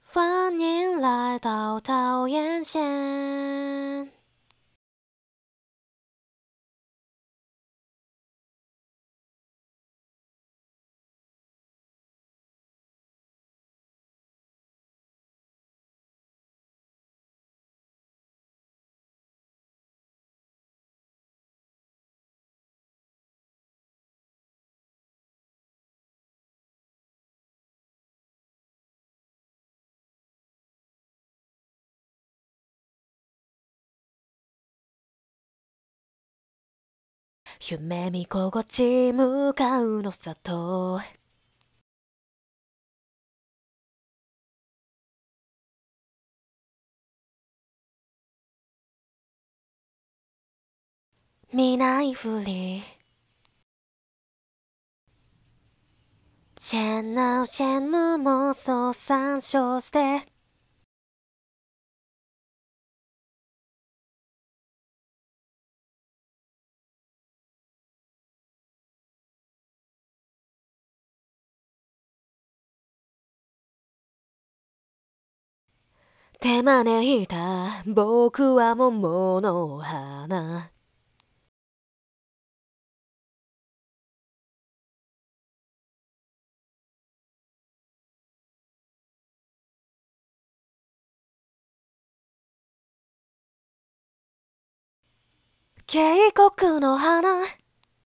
欢迎来到桃源县。夢見心地向かうのさと見ないふり见到羡慕妄想参照して手招いた僕は桃の花渓谷の花